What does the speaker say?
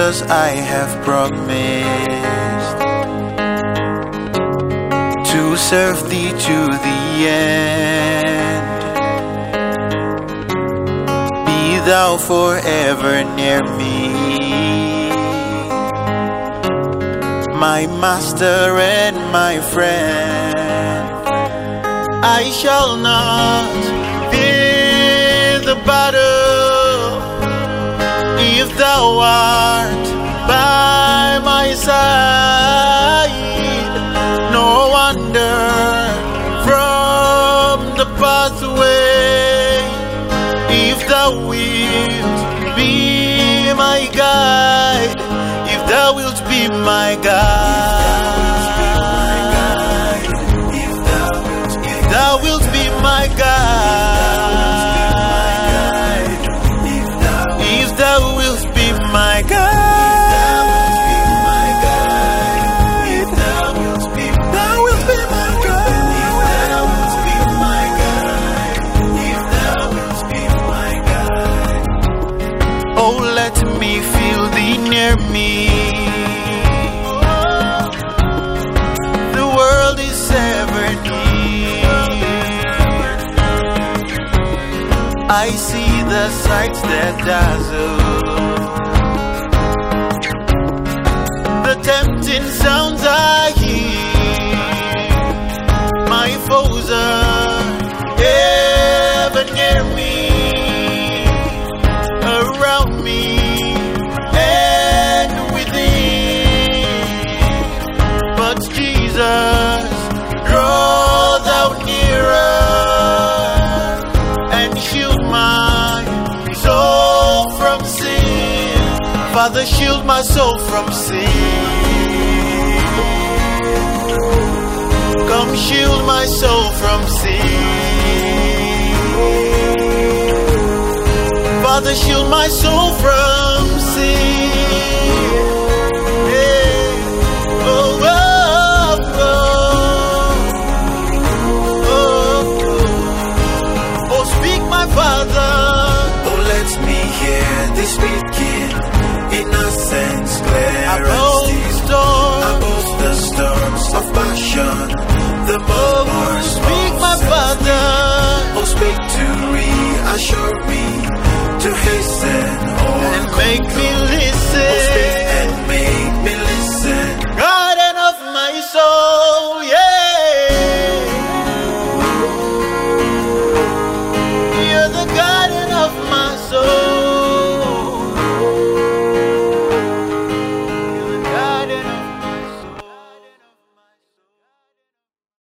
Jesus, I have promised to serve thee to the end. Be thou forever near me, my master and my friend. I shall not fear the battle if thou art by my side. No wonder from the pathway if thou wilt be my guide, if thou wilt be my guide, if thou wilt be my guide, if thou wilt be my guide. Oh, let me feel thee near me. The world is ever near. I see the sights that dazzle, the tempting sounds I hear. My foes are ever near me, around me and within. But Jesus, draw thou nearer and shield my soul from sin. Father, shield my soul from sin. Come shield my soul from sin. Father, shield my soul from sin. Yeah. Oh, oh, oh, oh, oh, speak, my Father. Oh, let me hear thee speaking, innocence Above clarity, storms, above the storms of passion, the murmurs speak, of my Father. Oh, speak to reassure me, to hasten all And make me